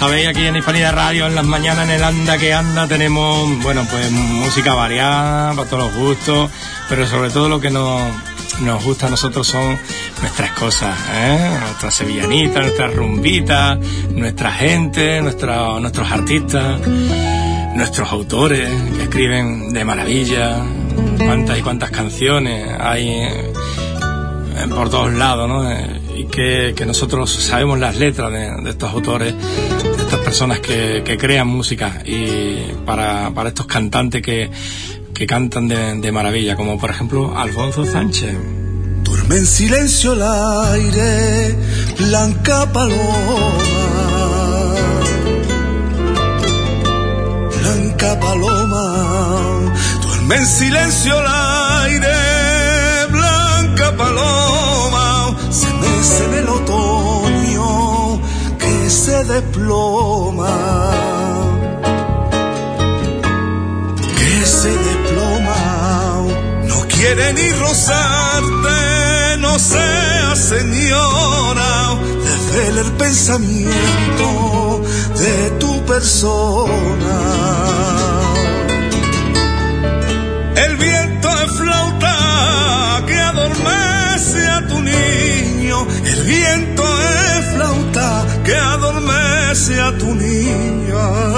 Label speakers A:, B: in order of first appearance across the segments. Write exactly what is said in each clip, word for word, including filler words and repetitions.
A: sabéis, aquí en Hispanidad Radio, en las mañanas, en el Anda que Anda, tenemos, bueno, pues música variada, para todos los gustos, pero sobre todo lo que nos, nos gusta a nosotros son nuestras cosas, ¿eh? Nuestras sevillanitas, nuestras rumbitas, nuestra gente, nuestra, nuestros artistas, nuestros autores que escriben de maravilla, cuántas y cuántas canciones hay eh, por todos lados, ¿no? Eh, y que, que nosotros sabemos las letras de, de estos autores, de estas personas que, que crean música, y para, para estos cantantes que, que cantan de, de maravilla, como por ejemplo Alfonso Sánchez.
B: Duerme en silencio el aire, blanca paloma, blanca paloma. Duerme en silencio el aire, blanca paloma. Se mece en el otoño que se desploma, que se desploma. No quiere ni rozarte, no sea señora, desvela el pensamiento de tu persona. El viento es flauta que adormece a tu niño, el viento es flauta que adormece a tu niño.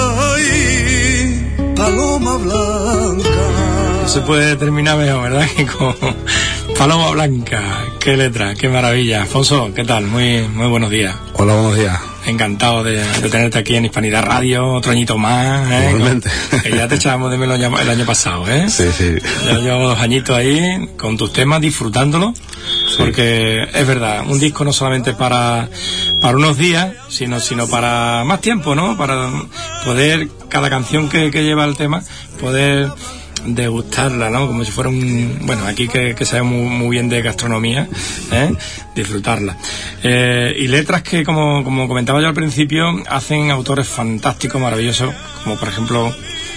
B: Ay, paloma blanca.
A: No se puede terminar mejor, ¿verdad? Que con Paloma Blanca. Qué letra, qué maravilla. Alfonso, ¿qué tal? Muy, muy buenos días.
C: Hola, buenos días.
A: Encantado de, de tenerte aquí en Hispanidad Radio, otro añito más, ¿eh?
C: Igualmente.
A: Con, que ya te echábamos de menos el año pasado, ¿eh?
C: Sí, sí.
A: Ya llevamos dos añitos ahí con tus temas, disfrutándolo, sí. Porque es verdad, un disco no solamente para, para unos días, sino, sino para más tiempo, ¿no? Para poder, cada canción que, que lleva el tema, poder degustarla, ¿no? Como si fuera un... Bueno, aquí que, que sabemos muy, muy bien de gastronomía, ¿eh? Disfrutarla. Eh, y letras que, como, como comentaba yo al principio, hacen autores fantásticos, maravillosos, como por ejemplo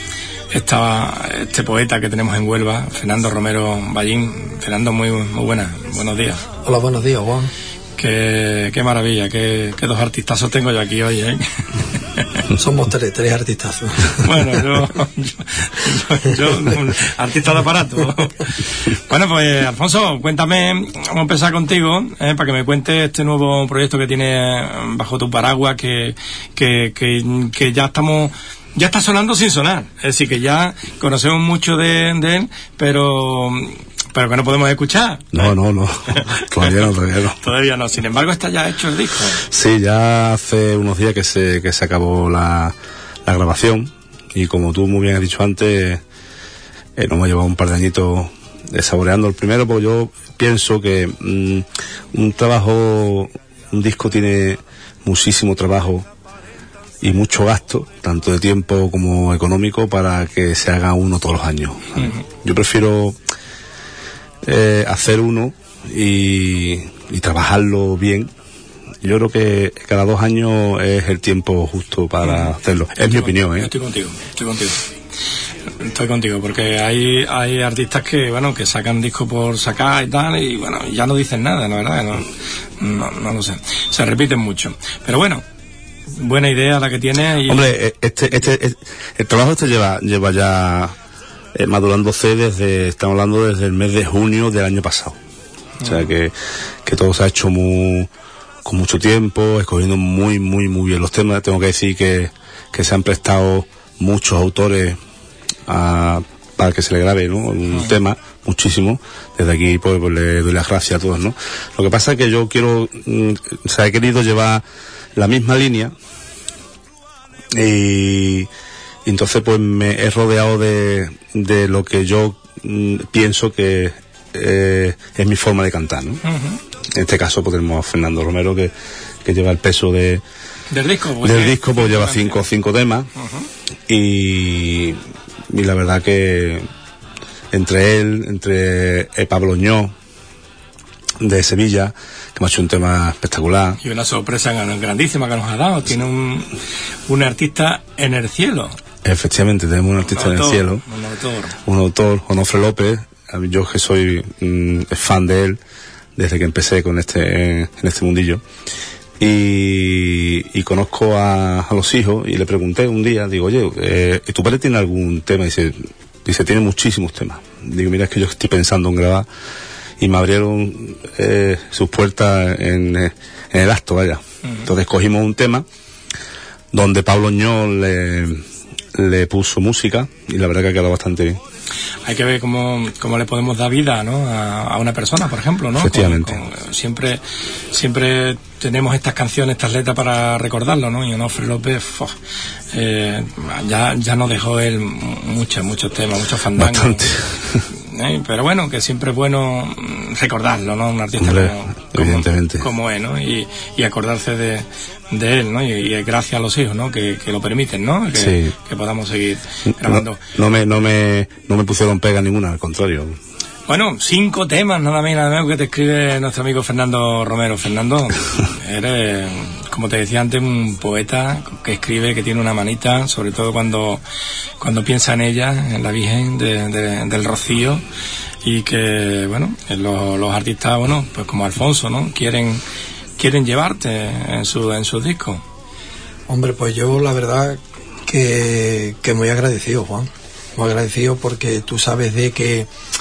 A: esta, este poeta que tenemos en Huelva, Fernando Romero Ballín. Fernando, muy, muy buenas, buenos días.
D: Hola, buenos días, Juan.
A: Qué, qué maravilla, qué, qué dos artistazos tengo yo aquí hoy, ¿eh?
D: Somos tres, tres artistazos.
A: Bueno, yo, yo, yo, yo un artista de aparato. Bueno, pues Alfonso, cuéntame, vamos a empezar contigo, ¿eh? Para que me cuentes este nuevo proyecto que tienes bajo tu paraguas, que, que, que, que ya estamos... Ya está sonando sin sonar, es decir, que ya conocemos mucho de, de él, pero... pero que no podemos escuchar.
C: No, no, no. Todavía no, todavía no.
A: Todavía no. Sin embargo, está ya hecho el disco.
C: Sí, ya hace unos días que se, que se acabó la, la grabación. Y como tú muy bien has dicho antes, eh, nos hemos llevado un par de añitos saboreando el primero, porque yo pienso que mmm, un trabajo, un disco tiene muchísimo trabajo y mucho gasto, tanto de tiempo como económico, para que se haga uno todos los años. Uh-huh. Yo prefiero eh, hacer uno y, y trabajarlo bien. Yo creo que cada dos años es el tiempo justo para uh-huh. hacerlo. Es mi opinión, ¿eh?
A: Estoy contigo, estoy contigo. Estoy contigo, porque hay hay artistas que, bueno, que sacan disco por sacar y tal, y bueno, ya no dicen nada, la verdad, no, no, no lo sé. Se repiten mucho. Pero bueno, buena idea la que tiene. Y...
C: Hombre, este, este, este, el trabajo este lleva, lleva ya eh, madurándose desde, estamos hablando desde el mes de junio del año pasado. O sea uh-huh. que, que todo se ha hecho muy, con mucho tiempo, escogiendo muy, muy, muy bien los temas. Tengo que decir que, que se han prestado muchos autores a, para que se le grabe, ¿no? Un uh-huh. tema, muchísimo. Desde aquí pues, pues le doy las gracias a todos, ¿no? Lo que pasa es que yo quiero, mm, o sea, he querido llevar la misma línea y, y entonces pues me he rodeado de, de lo que yo mm, pienso que eh, es mi forma de cantar, ¿no? Uh-huh. En este caso pues tenemos a Fernando Romero que, que lleva el peso de
A: del disco, pues,
C: del disco pues lleva cinco, cinco temas uh-huh. y, y la verdad que entre él, entre eh, Pablo Ñó de Sevilla, que me ha hecho un tema espectacular.
A: Y una sorpresa grandísima que nos ha dado. Tiene un, un artista en el cielo.
C: Efectivamente, tenemos un artista un autor, en el cielo.
A: Un autor.
C: Un autor, Onofre López. Yo que soy mm, fan de él desde que empecé con este en este mundillo. y, y conozco a, a los hijos y le pregunté un día, digo, oye, eh, ¿tu padre tiene algún tema? Y dice, dice, tiene muchísimos temas. Digo, mira, es que yo estoy pensando en grabar, y me abrieron eh, sus puertas en, en el acto, vaya. Uh-huh. Entonces cogimos un tema donde Pablo Ñol le, le puso música y la verdad que ha quedado bastante bien.
A: Hay que ver cómo, cómo le podemos dar vida, ¿no?, a, a una persona, por ejemplo, ¿no?
C: Efectivamente.
A: Con, con, siempre, siempre tenemos estas canciones, estas letras para recordarlo, ¿no? Y Onofre López, oh, eh, ya, ya nos dejó él muchos, muchos temas, muchos fandangos.
C: Bastante.
A: ¿Eh? Pero bueno, que siempre es bueno recordarlo, ¿no? Un artista
C: Hombre,
A: como,
C: evidentemente.
A: como, como es, ¿no? Y, y acordarse de, de él, ¿no? Y, y gracias a los hijos, ¿no? Que, que lo permiten, ¿no? Que,
C: sí.
A: que podamos seguir grabando.
C: No, no me, no me, no me pusieron pega ninguna, al contrario.
A: Bueno, cinco temas, nada más y nada menos, que te escribe nuestro amigo Fernando Romero. Fernando, eres, como te decía antes, un poeta que escribe, que tiene una manita, sobre todo cuando, cuando piensa en ella, en la Virgen de, de, del Rocío, y que, bueno, los, los artistas, bueno, pues como Alfonso, ¿no?, quieren, quieren llevarte en su, en sus discos.
D: Hombre, pues yo la verdad que, que muy agradecido, Juan, muy agradecido, porque tú sabes de que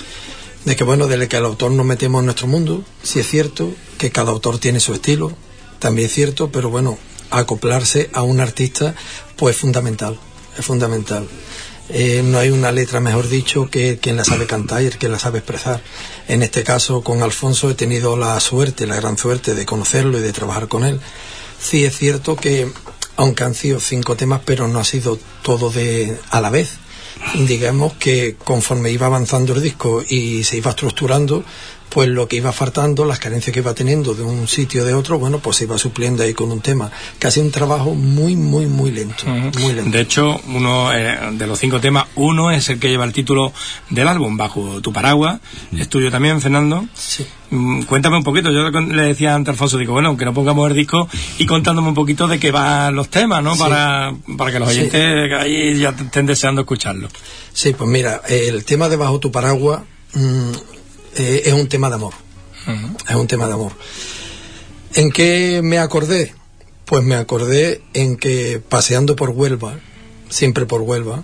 D: de que bueno, desde que el autor nos metemos en nuestro mundo, sí es cierto que cada autor tiene su estilo, también es cierto, pero bueno, acoplarse a un artista pues es fundamental, es fundamental. Eh, no hay una letra, mejor dicho, que quien la sabe cantar y el que la sabe expresar. En este caso, con Alfonso he tenido la suerte, la gran suerte de conocerlo y de trabajar con él. Sí es cierto que, aunque han sido cinco temas, pero no ha sido todo de a la vez. Digamos que conforme iba avanzando el disco y se iba estructurando, pues lo que iba faltando, las carencias que iba teniendo de un sitio o de otro, bueno, pues se iba supliendo ahí con un tema. Casi un trabajo muy, muy, muy lento, uh-huh. muy lento.
A: De hecho, uno eh, de los cinco temas, uno es el que lleva el título del álbum, Bajo tu paraguas. Uh-huh. Es tuyo también, Fernando.
D: Sí.
A: Mm, cuéntame un poquito. Yo le decía antes a Alfonso, digo, bueno, que no pongamos el disco y contándome un poquito de qué van los temas, ¿no? Sí. Para, para que los oyentes sí. ahí ya estén deseando escucharlo.
D: Sí, pues mira, el tema de Bajo tu paraguas mmm, eh, es un tema de amor. Uh-huh. Es un tema de amor. ¿En qué me acordé? Pues me acordé en que paseando por Huelva, siempre por Huelva,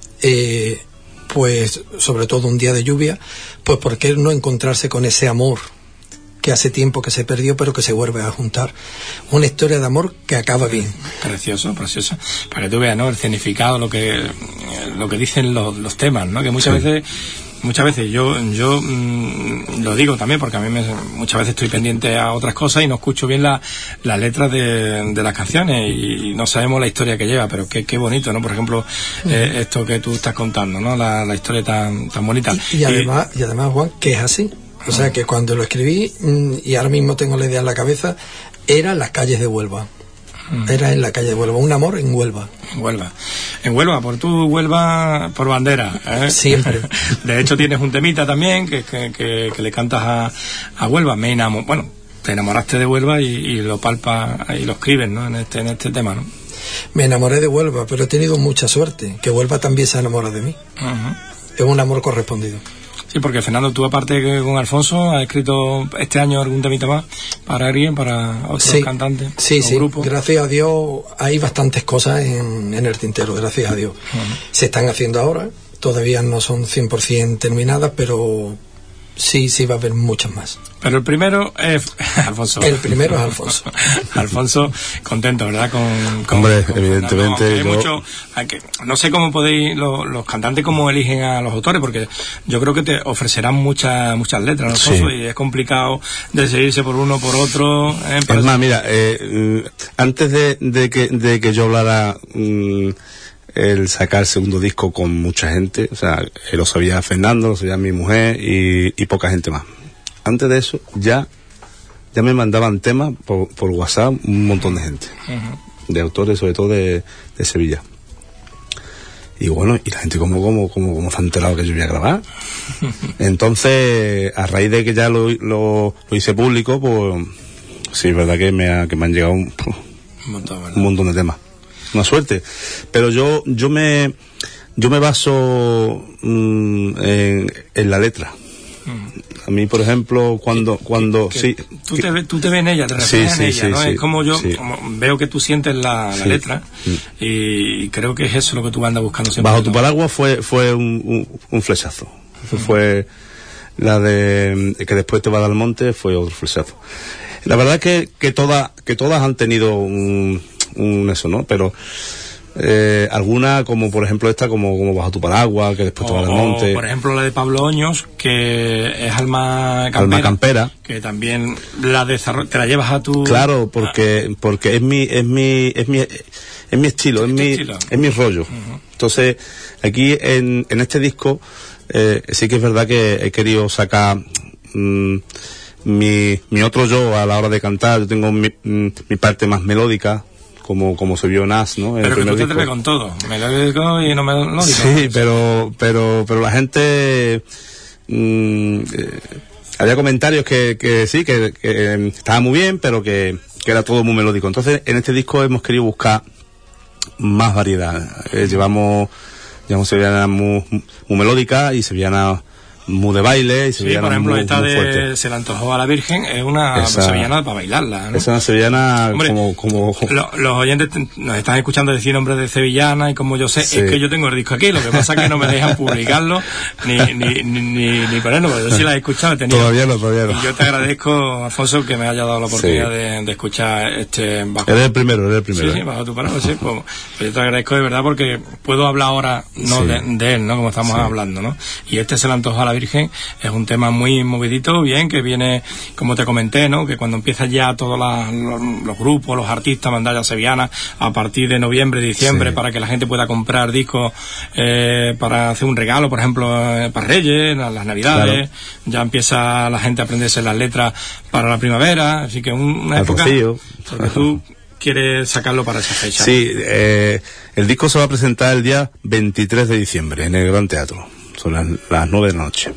D: eh, pues sobre todo un día de lluvia, pues ¿por qué no encontrarse con ese amor que hace tiempo que se perdió pero que se vuelve a juntar? Una historia de amor que acaba bien.
A: Precioso, precioso. Para que tú veas, ¿no?, el significado, lo que lo que dicen los, los temas, ¿no? Que muchas sí. veces muchas veces yo yo mmm, lo digo también porque a mí me, muchas veces estoy pendiente a otras cosas y no escucho bien la, las letras de, de las canciones y no sabemos la historia que lleva, pero qué, qué bonito, ¿no? Por ejemplo, uh-huh. eh, esto que tú estás contando, ¿no? La, la historia tan tan bonita.
D: Y, y además, y, y además, Juan, que es así. O sea, que cuando lo escribí, y ahora mismo tengo la idea en la cabeza, era en las calles de Huelva. Mm. Era en la calle de Huelva, un amor en Huelva.
A: En Huelva. En Huelva, por tu Huelva, por bandera, ¿eh?
D: Siempre.
A: De hecho, tienes un temita también que, que, que, que le cantas a, a Huelva. Me enamo, bueno, te enamoraste de Huelva y, y lo palpas y lo escribes, ¿no? En este, en este tema, ¿no?
D: Me enamoré de Huelva, pero he tenido mucha suerte, que Huelva también se enamora de mí. Uh-huh. Es un amor correspondido.
A: Sí, porque Fernando, tú aparte que con Alfonso, has escrito este año algún temita más para alguien, para otros
D: sí,
A: cantantes,
D: sí, sí.
A: grupos.
D: Gracias a Dios hay bastantes cosas en, en el tintero, gracias a Dios. Uh-huh. Se están haciendo ahora, todavía no son cien por ciento terminadas, pero sí, sí va a haber muchas más.
A: Pero el primero es Alfonso.
D: El primero es Alfonso.
A: Alfonso, contento, ¿verdad? Con, con
C: Hombre,
A: con
C: evidentemente.
A: No, hay
C: yo...
A: mucho, hay que, no sé cómo podéis, lo, los cantantes, cómo eligen a los autores, porque yo creo que te ofrecerán muchas muchas letras, ¿no, Alfonso? Sí. Y es complicado decidirse por uno por otro. ¿eh?
C: Es más, mira, eh, antes de, de, que, de que yo hablara... Mmm, el sacar el segundo disco con mucha gente, o sea, lo sabía Fernando, lo sabía mi mujer y, y poca gente más. Antes de eso, ya ya me mandaban temas por, por WhatsApp un montón de gente, uh-huh. de autores, sobre todo de, de Sevilla. Y bueno, y la gente como como como, como se ha enterado que yo voy a grabar. Entonces, a raíz de que ya lo, lo, lo hice público, pues sí, es verdad que me, ha, que me han llegado un, un, montón, un montón de temas. Una suerte, pero yo yo me yo me baso mmm, en, en la letra, A mí, por ejemplo, cuando... cuando
A: que,
C: sí,
A: tú, te, tú te ves en ella, te reflejas
C: sí,
A: en
C: sí,
A: ella, ¿no?
C: sí,
A: Es como yo
C: sí.
A: como veo que tú sientes la, la
C: sí.
A: letra sí. y creo que es eso lo que tú andas buscando siempre.
C: Bajo tu paraguas fue fue un, un, un flechazo. Uh-huh. Fue la de que después te va al monte, fue otro flechazo. La verdad que, que, todas, que todas han tenido un, un eso, ¿no? Pero... Eh, alguna como por ejemplo esta como, como Bajo tu paraguas, que después
A: o,
C: te va al monte,
A: o por ejemplo la de Pablo Oños, que es Alma Campera,
C: Alma Campera,
A: que también la desarro- te la llevas a tu...
C: Claro, porque porque es mi es mi es mi es mi estilo, es mi estilo? es mi rollo. Uh-huh. Entonces, aquí en, en este disco eh, sí que es verdad que he querido sacar mmm, mi mi otro yo a la hora de cantar. Yo tengo mi, mi parte más melódica, como como se vio en As, ¿no? En
A: pero que tú te
C: disco.
A: atreves con todo, melódico y no melódico.
C: Sí, pero pero pero la gente mmm, eh, había comentarios que, que sí, que, que eh, estaba muy bien, pero que, que era todo muy melódico. Entonces, en este disco hemos querido buscar más variedad. Eh, llevamos llevamos sevillanas muy, muy melódicas y sevillanas muy de baile y
A: sí, por ejemplo
C: muy,
A: esta
C: muy
A: de
C: fuerte.
A: Se le antojó a la Virgen es una esa, sevillana para bailarla, ¿no?
C: Es una sevillana. Hombre, como, como...
A: Lo, los oyentes nos están escuchando decir nombres de sevillana y como yo sé, sí. Es que yo tengo el disco aquí, lo que pasa es que no me dejan publicarlo ni, ni, ni, ni, ni ponerlo, porque yo sí la he escuchado, he tenido,
C: todavía no, todavía no.
A: Y yo te agradezco, Alfonso, que me haya dado la oportunidad sí. de, de escuchar este bajo.
C: Eres el primero, eres el primero.
A: Sí, sí, bajo tu palabra, sí, pues, pues yo te agradezco de verdad porque puedo hablar ahora no sí. de, de él, ¿no? Como estamos sí. hablando, ¿no? Y este Se le antojó a la Virgen es un tema muy movidito, bien, que viene, como te comenté, ¿no? Que cuando empiezan ya todos la, los, los grupos, los artistas, mandallas sevillanas, a partir de noviembre, diciembre, sí. para que la gente pueda comprar discos eh, para hacer un regalo, por ejemplo, eh, para Reyes, las, las Navidades, claro. Ya empieza la gente a aprenderse las letras para la primavera, así que un, una
C: Al
A: época...
C: Rocío.
A: Porque tú quieres sacarlo para esa fecha.
C: Sí, eh, el disco se va a presentar el día veintitrés de diciembre en el Gran Teatro, son las, las nueve de la noche.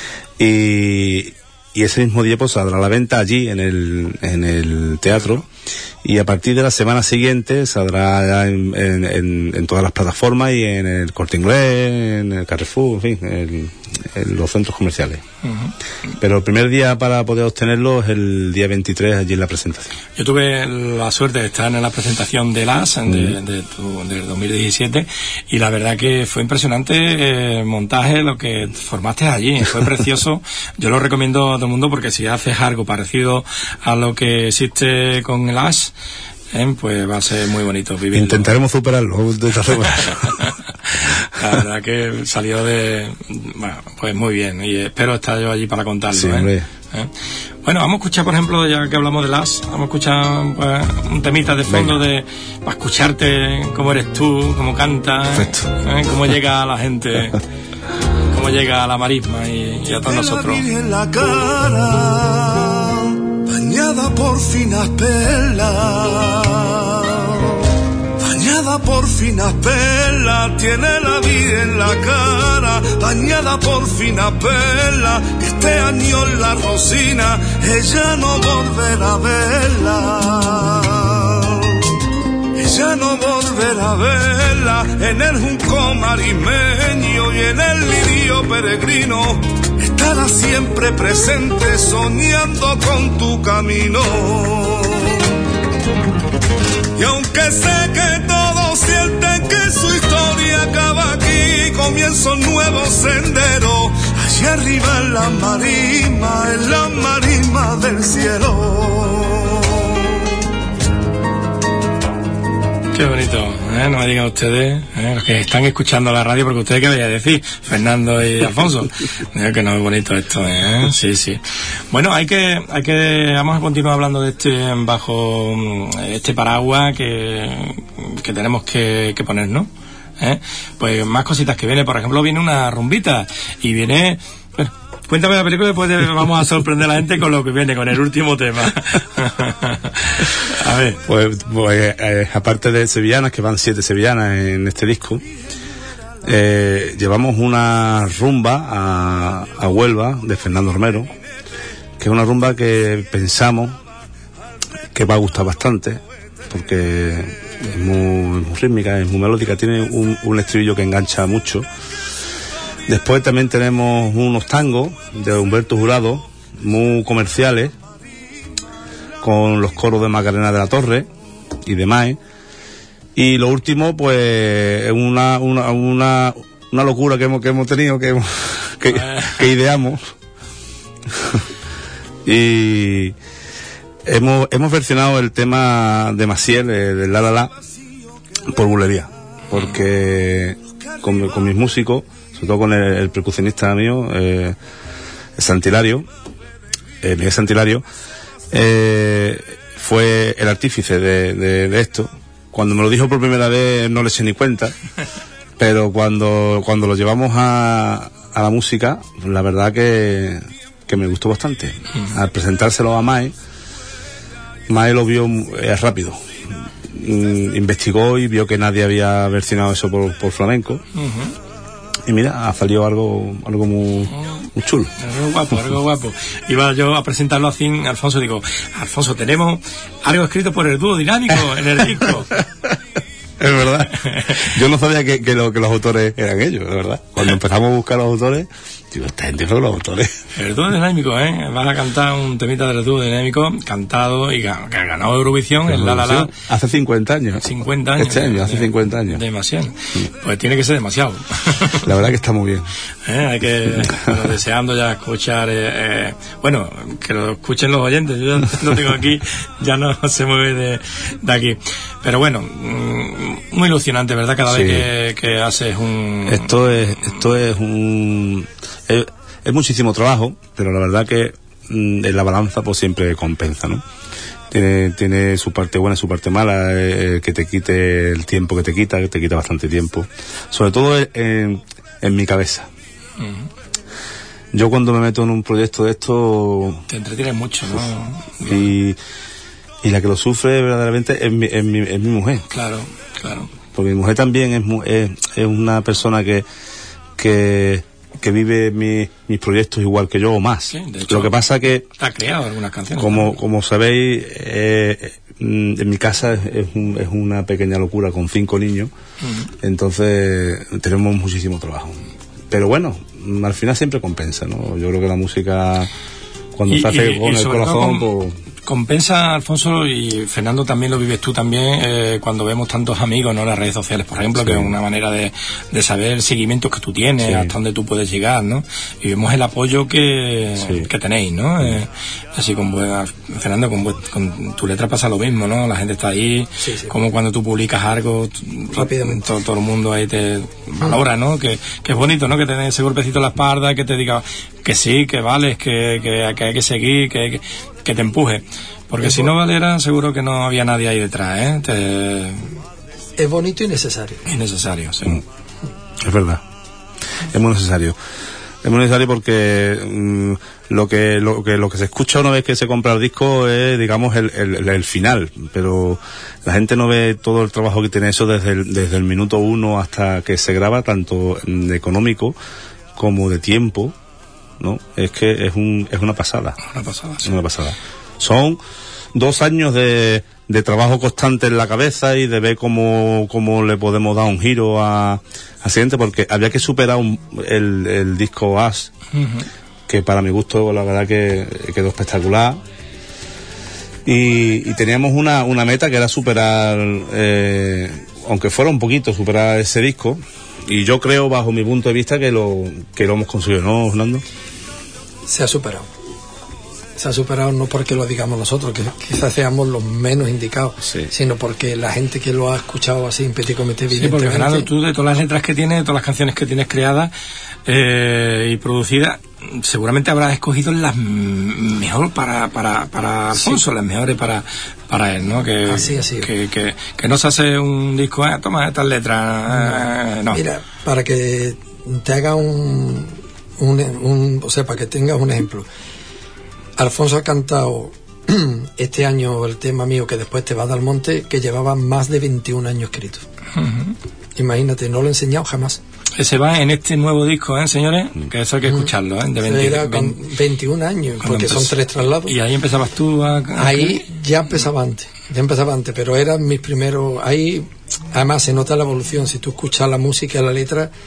C: Y, y ese mismo día pues saldrá a la venta allí en el en el teatro y a partir de la semana siguiente saldrá ya en, en, en, en todas las plataformas y en el Corte Inglés, en el Carrefour, en fin, en, en los centros comerciales. Uh-huh. Pero el primer día para poder obtenerlo es el día veintitrés allí en la presentación.
A: Yo tuve la suerte de estar en la presentación de Las uh-huh. de, de tu, del dos mil diecisiete y la verdad que fue impresionante el eh, montaje, lo que formaste allí, fue precioso. Yo lo recomiendo a todo el mundo porque si haces algo parecido a lo que existe con el As, ¿eh? Pues va a ser muy bonito vivirlo.
C: Intentaremos superarlo de esta forma.
A: La verdad que salió de... Bueno, pues muy bien. Y espero estar yo allí para contarlo.
C: Sí,
A: ¿eh? ¿Eh? Bueno, vamos a escuchar, por ejemplo, ya que hablamos de Las, vamos a escuchar pues, un temita de fondo. Venga. De para escucharte cómo eres tú, cómo cantas, ¿eh? Cómo llega a la gente, cómo llega a la marisma y, y a todos nosotros.
B: En la cara, bañada por finas perlas, bañada por finas perlas, tiene la vida en la cara, bañada por finas perlas, que este año en la Rosina, ella no volverá a verla, ella no volverá a verla, en el junco marismeño y en el lirio peregrino, estará siempre presente soñando con tu camino. Y aunque sé que todos sienten que su historia acaba aquí, comienza un nuevo sendero, allá arriba en la marisma, en la marisma del cielo.
A: Qué bonito, ¿eh? No me digan ustedes, ¿eh? Los que están escuchando la radio, porque ustedes qué veía decir, Fernando y Alfonso, ¿eh? Que no es bonito esto, ¿eh? Sí, sí. Bueno, hay que, hay que, vamos a continuar hablando de este, bajo este paraguas que, que tenemos que, que poner, ¿no? ¿Eh? Pues más cositas que viene, por ejemplo, viene una rumbita y viene, bueno, cuéntame la película y después vamos a sorprender a la gente con lo que viene, con el último tema. A ver.
C: Pues, pues eh, aparte de sevillanas, que van siete sevillanas en este disco, eh, llevamos una rumba a, a Huelva de Fernando Romero, que es una rumba que pensamos que va a gustar bastante, porque es muy, muy rítmica, es muy melódica, tiene un, un estribillo que engancha mucho. Después también tenemos unos tangos de Humberto Jurado, muy comerciales, con los coros de Macarena de la Torre y demás. Y lo último, pues, es una, una, una, una locura que hemos, que hemos tenido, que, hemos, que, que ideamos. Y hemos, hemos versionado el tema de Maciel, de La La La, por bulería. Porque con, con mis músicos, sobre todo con el, el percusionista mío, eh, el Santilario, el Miguel Santilario, eh, fue el artífice de, de, de esto. Cuando me lo dijo por primera vez no le eché ni cuenta, pero cuando, cuando lo llevamos a, a la música, la verdad que, que me gustó bastante. Al presentárselo a Mae, Mae lo vio eh, rápido. Mm, investigó y vio que nadie había versionado eso por, por flamenco. Uh-huh. Y mira, ha salido algo, algo muy, muy chulo.
A: Algo guapo, algo guapo. Iba yo a presentarlo así a Alfonso, digo, Alfonso, tenemos algo escrito por el dúo dinámico en el disco.
C: Es verdad. Yo no sabía que, que, lo, que los autores eran ellos, de verdad. Cuando empezamos a buscar los autores, digo, esta gente son los autores.
A: El dúo dinámico, ¿eh? Vas a cantar un temita del dúo dinámico, cantado y que ha ganado Eurovisión, en La La La.
C: Hace cincuenta años.
A: cincuenta años.
C: Este año, hace cincuenta años.
A: Demasiado. Pues tiene que ser demasiado.
C: La verdad que está muy bien.
A: ¿Eh? Hay que, bueno, deseando ya escuchar, eh, eh, bueno, que lo escuchen los oyentes. Yo ya lo tengo aquí, ya no se mueve de, de aquí. Pero bueno, muy ilusionante, ¿verdad? Cada sí. vez que, que haces un...
C: Esto es, esto es un... Es, es muchísimo trabajo, pero la verdad que mm, en la balanza pues siempre compensa, ¿no? Tiene, tiene su parte buena y su parte mala, eh, que te quite el tiempo que te quita, que te quita bastante tiempo. Sobre todo en, en mi cabeza. Uh-huh. Yo cuando me meto en un proyecto de esto...
A: Te entretienes mucho, ¿no?
C: Y... Y la que lo sufre verdaderamente es mi, es mi, es mi mujer.
A: Claro, claro.
C: Porque mi mujer también es, es, es una persona que, que, que vive mi, mis proyectos igual que yo o más.
A: Sí, de hecho,
C: lo que pasa que...
A: Ha creado algunas canciones.
C: Como, como sabéis, eh, en mi casa es, es, un, es una pequeña locura con cinco niños. Uh-huh. Entonces tenemos muchísimo trabajo. Pero bueno, al final siempre compensa, ¿no? Yo creo que la música, cuando y, se hace y, con y el corazón... Con... Pues,
A: compensa, Alfonso, y Fernando también lo vives tú también, eh, cuando vemos tantos amigos, ¿no? En las redes sociales, por ejemplo, sí. que es una manera de, de saber el seguimiento que tú tienes, sí. hasta dónde tú puedes llegar, ¿no? Y vemos el apoyo que, sí. que tenéis, ¿no? Eh, así con Fernando, con, con tu letra pasa lo mismo, ¿no? La gente está ahí, sí, sí. como cuando tú publicas algo, rápidamente todo, todo el mundo ahí te valora, ¿no? Que, que es bonito, ¿no? Que te den ese golpecito en la espalda, que te diga que sí, que vales, que, que, que hay que seguir, que, que que te empuje, porque es si no valiera seguro que no había nadie ahí detrás, ¿eh? Te...
D: Es bonito y necesario.
A: Es necesario, sí.
C: Mm. Es verdad, es muy necesario. Es muy necesario porque mm, lo que lo que lo que se escucha una vez que se compra el disco es, digamos, el, el, el final, pero la gente no ve todo el trabajo que tiene eso desde el, desde el minuto uno hasta que se graba, tanto de económico como de tiempo, ¿no? Es que es un es una pasada.
A: Una pasada, sí.
C: Es una pasada. Son dos años de, de trabajo constante en la cabeza y de ver cómo, cómo le podemos dar un giro a, a siguiente, porque había que superar un, el, el disco As, uh-huh. que para mi gusto la verdad que quedó espectacular. Y, y teníamos una, una meta que era superar, eh, aunque fuera un poquito, superar ese disco. Y yo creo, bajo mi punto de vista, que lo que lo hemos conseguido, ¿no, Fernando?
D: Se ha superado. Se ha superado no porque lo digamos nosotros, que quizás seamos los menos indicados, sí. sino porque la gente que lo ha escuchado así en Petit Comité,
A: sí, porque Fernando, tú de todas las letras que tienes, de todas las canciones que tienes creadas eh, y producidas, seguramente habrás escogido las mejores para para para Alfonso, sí. las mejores para para él, ¿no? Que,
D: así, así.
A: Que, que, que no se hace un disco, eh, toma estas letras, eh, no.
D: Mira, para que te haga un, un, un, o sea, para que tengas un ejemplo, Alfonso ha cantado este año el tema mío, que después te vas al monte, que llevaba más de veintiún años escrito. Uh-huh. Imagínate, no lo he enseñado jamás.
A: Ese va en este nuevo disco, ¿eh, señores? Que eso hay que escucharlo, ¿eh? De
D: veinte, Era con veintiún años, porque empezó, son tres traslados.
A: Y ahí empezabas tú a... a
D: ahí ya empezaba antes, ya empezaba antes, pero eran mis primeros... Ahí, además, se nota la evolución. Si tú escuchas la música, la letra,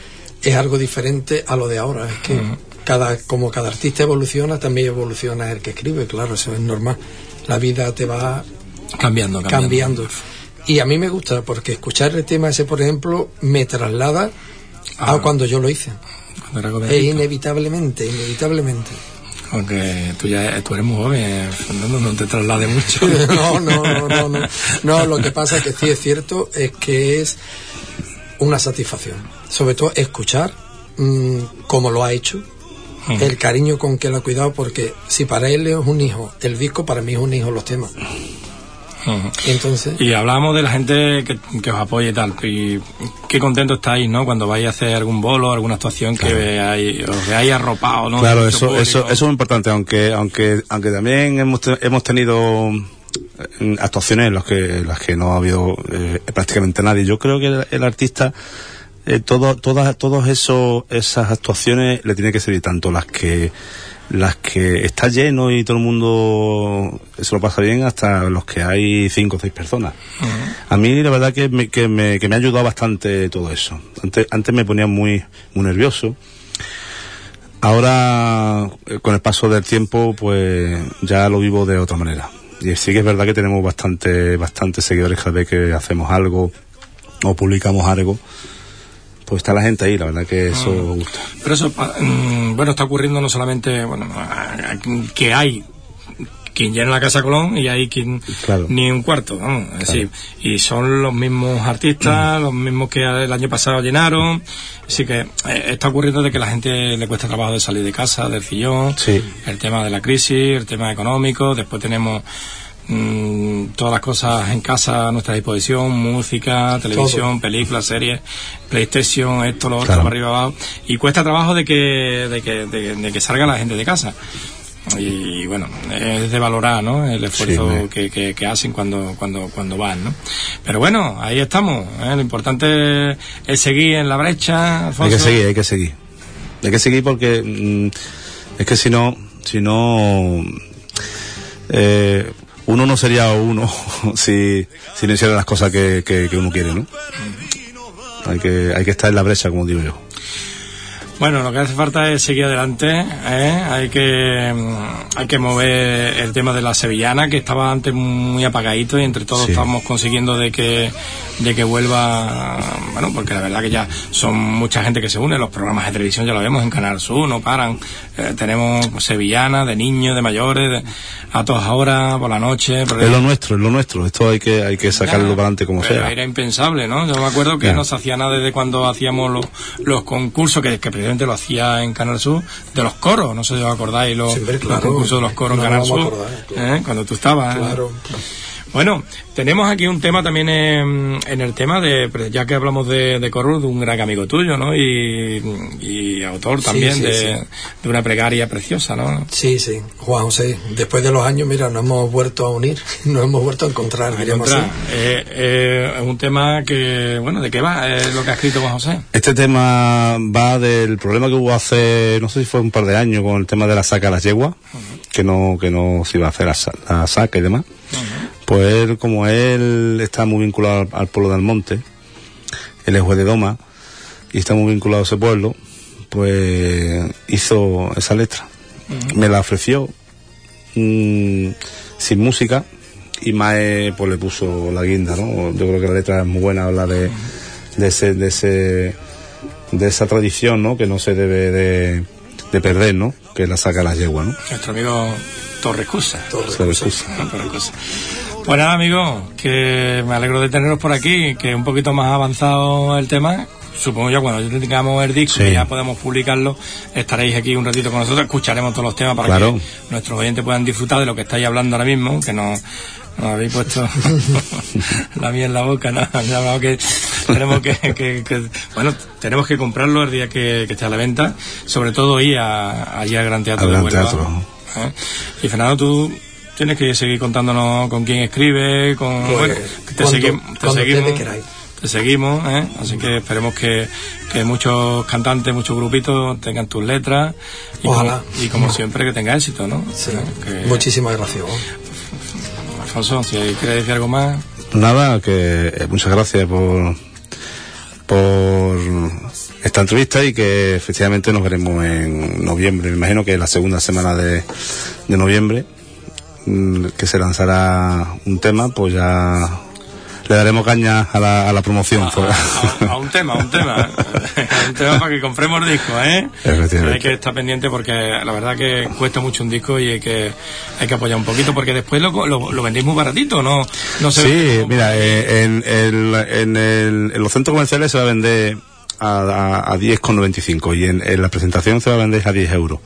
D: es algo diferente a lo de ahora. Es que uh-huh. cada como cada artista evoluciona, también evoluciona el que escribe, claro, eso es normal. La vida te va
A: cambiando, cambiando.
D: cambiando. Y a mí me gusta, porque escuchar el tema ese, por ejemplo, me traslada ah, a cuando yo lo hice. Es inevitablemente, inevitablemente.
A: Aunque tú ya tú eres muy joven, Fernando, no te traslade mucho.
D: no, no, no, no, no. No, lo que pasa es que sí es cierto, es que es una satisfacción. Sobre todo escuchar mmm, cómo lo ha hecho, uh-huh. el cariño con que lo ha cuidado, porque si para él es un hijo, el disco para mí es un hijo los temas.
A: Uh-huh.
D: Entonces,
A: y hablamos de la gente que, que os apoya y tal, y qué contento estáis, ¿no? Cuando vais a hacer algún bolo, alguna actuación, claro. que veáis, os veáis arropado, ¿no?
C: Claro, eso, eso, eso es muy importante, aunque, aunque, aunque también hemos, hemos tenido actuaciones en las que, en las que no ha habido eh, prácticamente nadie. Yo creo que el, el artista, eh, todo, todas, todos esos, esas actuaciones le tiene que servir, tanto las que las que está lleno y todo el mundo se lo pasa bien, hasta los que hay cinco o seis personas. Uh-huh. A mí la verdad que me, que me, que me ha ayudado bastante todo eso. Antes, antes me ponía muy, muy nervioso. Ahora, con el paso del tiempo, pues ya lo vivo de otra manera. Y sí que es verdad que tenemos bastante, bastante seguidores cada vez que hacemos algo o publicamos algo. Pues está la gente ahí, la verdad que eso
A: mm.
C: gusta.
A: Pero eso, bueno, está ocurriendo no solamente, bueno, que hay quien llena la Casa Colón y hay quien
C: claro.
A: ni un cuarto, vamos, es claro. decir, y son los mismos artistas, mm. los mismos que el año pasado llenaron, así que eh, está ocurriendo de que la gente le cuesta trabajo de salir de casa, del sillón,
C: sí.
A: el tema de la crisis, el tema económico, después tenemos Mm, todas las cosas en casa a nuestra disposición, música, televisión, todo. Películas, series, PlayStation, esto, lo otro,
C: claro.
A: para arriba, abajo, y cuesta trabajo de que de que, de, de que salga la gente de casa. Y bueno, es de valorar, ¿no? El esfuerzo sí, que, que, que hacen cuando cuando cuando van, ¿no? Pero bueno, ahí estamos, ¿eh? Lo importante es seguir en la brecha, Alfonso.
C: Hay que seguir, hay que seguir. Hay que seguir porque mm, es que si no, si no eh, uno no sería uno si, si no hiciera las cosas que, que, que uno quiere, ¿no? Hay que, hay que estar en la brecha, como digo yo.
A: Bueno, lo que hace falta es seguir adelante, ¿eh? Hay que hay que mover el tema de la sevillana, que estaba antes muy apagadito, y entre todos sí. estamos consiguiendo de que de que vuelva, bueno, porque la verdad que ya son mucha gente que se une, los programas de televisión ya lo vemos en Canal Sur, no paran, eh, tenemos sevillana de niños, de mayores, de, a todas horas, por la noche. Por
C: es lo nuestro, es lo nuestro, esto hay que hay que sacarlo para adelante como
A: pero
C: sea.
A: Era impensable, ¿no? Yo me acuerdo que ya. no se hacía nada desde cuando hacíamos los, los concursos, que, que precisamente lo hacía en Canal Sur, de los coros, no sé si os acordáis, los,
D: Siempre, claro,
A: los concursos de los coros
D: no
A: en Canal Sur,
D: acordar, claro.
A: ¿eh? Cuando tú estabas.
D: Claro.
A: ¿eh? Bueno, tenemos aquí un tema también en, en el tema de, ya que hablamos de, de coros, de un gran amigo tuyo, ¿no? Y, y autor también sí, sí, de, sí. de una plegaria preciosa, ¿no?
D: Sí, sí, Juan José. Después de los años, mira, nos hemos vuelto a unir, nos hemos vuelto a encontrar,
A: a encontrar. Eh, eh, es un tema que, bueno, ¿de qué va? Es lo que ha escrito Juan José.
C: Este tema va del problema que hubo hace, no sé si fue un par de años, con el tema de la saca a las yeguas, uh-huh. que no que no se iba a hacer la, la saca y demás. Uh-huh. Pues él, como él está muy vinculado al, al pueblo de Almonte, él es juez de Doma y está muy vinculado a ese pueblo, pues hizo esa letra. Uh-huh. Me la ofreció mmm, sin música, y Mae pues le puso la guinda, ¿no? Yo creo que la letra es muy buena, habla de, de ese, de ese, de esa tradición, ¿no? Que no se debe de, de perder, ¿no? Que la saca las yeguas, ¿no?
A: Nuestro amigo Torrecusa.
C: Torrecusa.
A: Torrecusa. Pues nada, amigos, que me alegro de teneros por aquí, que un poquito más avanzado el tema. Supongo ya cuando ya tengamos el disco, sí. ya podemos publicarlo, estaréis aquí un ratito con nosotros, escucharemos todos los temas para
C: claro.
A: que nuestros oyentes puedan disfrutar de lo que estáis hablando ahora mismo, que no nos habéis puesto la miel en la boca, ¿no? Ya que tenemos que, que, que, bueno, tenemos que comprarlo el día que, que esté a la venta, sobre todo ir a, allí al Gran Teatro
C: al
A: de
C: Gran
A: Huelva.
C: Teatro.
A: ¿Eh? Y Fernando, tú tienes que seguir contándonos con quién escribe, con
D: pues,
A: bueno, te,
D: cuando,
A: segui- te seguimos, te seguimos, ¿eh? Así que esperemos que, que muchos cantantes, muchos grupitos tengan tus letras y,
D: ojalá.
A: Como, y como siempre que tenga éxito, ¿no?
D: Sí.
A: ¿Eh? Que,
D: muchísimas gracias.
A: Alfonso, si quieres decir algo más.
C: Nada, que eh, muchas gracias por por esta entrevista y que efectivamente nos veremos en noviembre. Me imagino que es la segunda semana de, de noviembre, que se lanzará un tema, pues ya le daremos caña a la, a la promoción.
A: A, a, a, a un tema, a un tema. A un tema para que compremos discos, ¿eh? Hay que estar pendiente porque la verdad que cuesta mucho un disco y hay que hay que apoyar un poquito porque después lo, lo, lo vendéis muy baratito, ¿no? No se
C: sí, como... mira, eh, en, el, en, el, en los centros comerciales se va a vender a, a, a diez con noventa y cinco y en, en la presentación se va a vender a diez euros.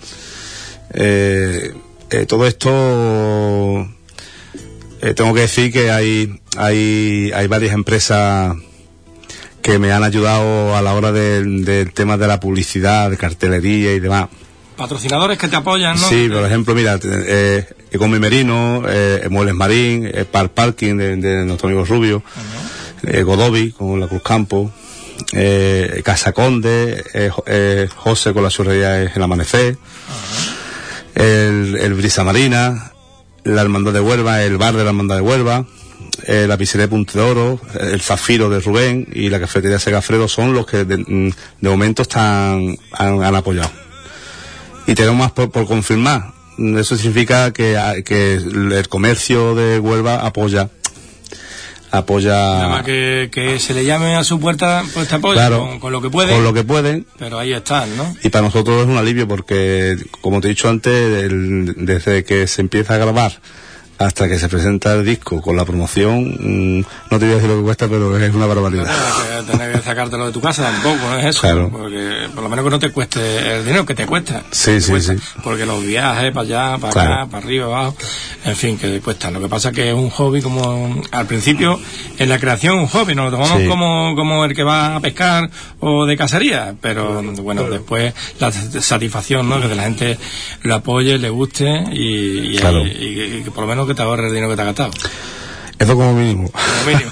C: Eh, eh, todo esto... Eh, tengo que decir que hay, hay, hay varias empresas que me han ayudado a la hora del, del tema de la publicidad, de cartelería y demás.
A: Patrocinadores que te apoyan, ¿no?
C: Sí, por ejemplo, mira, eh, Ecomi Merino, eh, Muebles Marín, eh, Par Parking de, de nuestro amigo Rubio, uh-huh. eh, Godovi con la Cruz Campo, eh, Casa Conde, eh, eh, José con la churrería El Amanecer, uh-huh. el, el Brisa Marina, la Hermandad de Huelva, el bar de la Hermandad de Huelva, eh, la pizzería Punte de Oro, el Zafiro de Rubén y la cafetería Segafredo son los que de, de momento están han, han apoyado. Y tenemos más por, por confirmar. Eso significa que, que el comercio de Huelva apoya apoya
A: nada más que, que se le llame a su puerta, pues te apoya,
C: claro,
A: con, con lo que pueden
C: con lo que pueden,
A: pero ahí están, ¿no?
C: Y para nosotros es un alivio porque, como te he dicho antes, el, desde que se empieza a grabar hasta que se presenta el disco con la promoción, mmm, no te voy a decir lo que cuesta, pero es una barbaridad.
A: No, que tener que sacártelo de tu casa tampoco, no es eso,
C: claro.
A: Porque por lo menos que no te cueste el dinero que te cuesta.
C: Sí,
A: te
C: sí,
A: cuesta,
C: sí.
A: Porque los viajes para allá, para
C: claro.
A: acá, para arriba, abajo, en fin, que te cuesta. Lo que pasa es que es un hobby como, al principio, en la creación un hobby, nos lo tomamos sí. como, como el que va a pescar o de cacería, pero bueno, claro. después la satisfacción, ¿no? Que la gente lo apoye, le guste y, y,
C: claro.
A: y, y, y que por lo menos que te ahorre el dinero que te ha gastado.
C: Eso como mínimo.
A: Como mínimo.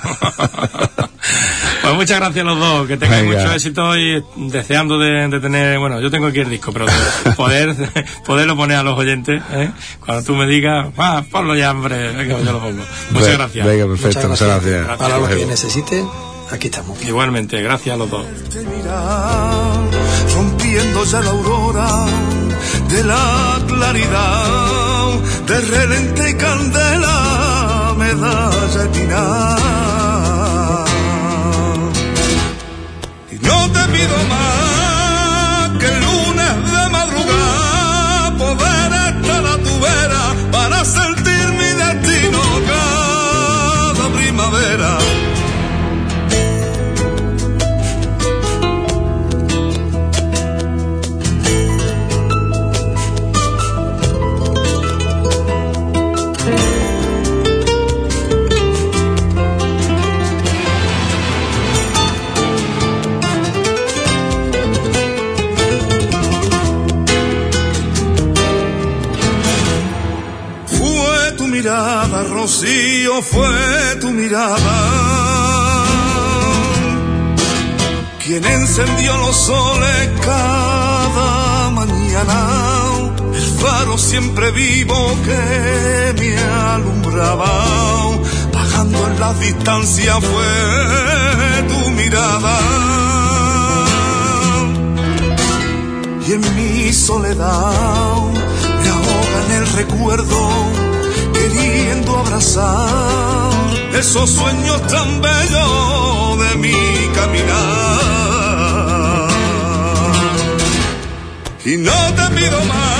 A: Pues muchas gracias a los dos, que tengan Venga. mucho éxito y deseando de, de tener, bueno, yo tengo aquí el disco, pero poder poderlo poner a los oyentes, ¿eh? Cuando tú me digas, ah, ponlo ya, hombre, venga, yo lo pongo. Muchas Ve, gracias.
C: Venga, perfecto, muchas gracias. Muchas gracias.
D: Para lo que necesiten, aquí estamos.
A: Igualmente, gracias a los dos.
B: Rompiendo ya la aurora de la claridad, de relente y candela, medalla espinar. Y no te pido más que el lunes de madrugada poder estar a tu vera para sentir mi destino cada primavera. Mirada, Rocío, fue tu mirada quien encendió los soles cada mañana, el faro siempre vivo que me alumbraba, bajando en las distancias fue tu mirada, y en mi soledad me ahoga en el recuerdo, queriendo abrazar esos sueños tan bellos de mi caminar. Y no te pido más